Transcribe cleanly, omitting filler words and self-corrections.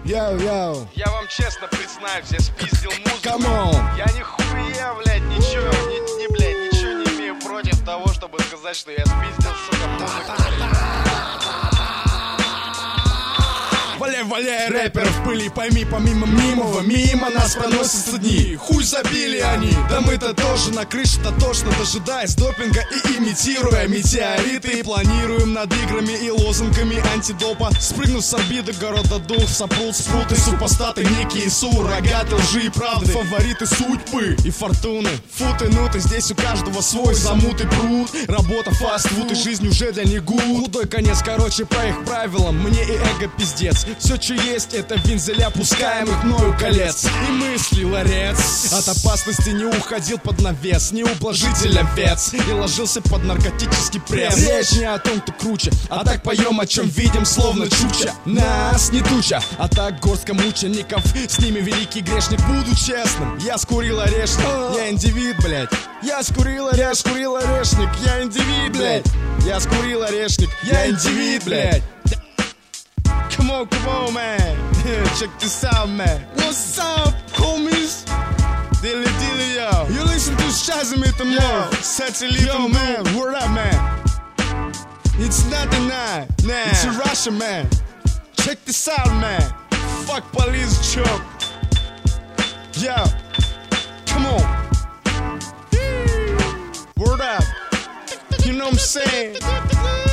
Йоу-йоу. Я вам честно признаюсь, я спиздил музыку. Come on. Я нихуя, блядь, ничего, блядь, ничего не имею против того, чтобы сказать, что я спиздил, сука, музыку. Валяй, рэперов в пыли, пойми, помимо мнимого, мимо нас проносятся дни. Хуй забили они, да мы-то тоже на крыше-то точно, дожидаясь допинга и имитируя метеориты. Планируем над играми и лозунгами антидопа. Спрыгнув с орбиты города дух, сопрут спруты, супостаты, некие суррогаты, лжи и правды, фавориты судьбы и фортуны. Футы-нуты, здесь у каждого свой замутый пруд. Работа, фастфуд и жизнь уже для них гуд. Худой конец, короче, по их правилам, мне и эго пиздец. Все, что есть, это вензеля пускаемых мною колец. И мысли ларец от опасности не уходил под навес, не ублажитель овец, и ложился под наркотический пресс. Речь не о том, кто круче, а так поем, о чем видим, словно чуча. Нас не туча, а так горстка мучеников, с ними великий грешник. Буду честным, я скурил орешник, я индивид, блядь. Я скурил орешник, я индивид, блядь. Я скурил орешник, я индивид, блядь. Come on, man. Check this out, man. What's up, homies? Dilly, yo. You listen to Shazam at the mall. Yo, man, word up, man. It's not the night, nah. It's a Russian, man. Check this out, man. Fuck police choke. Yo, come on. Word up. You know what I'm saying?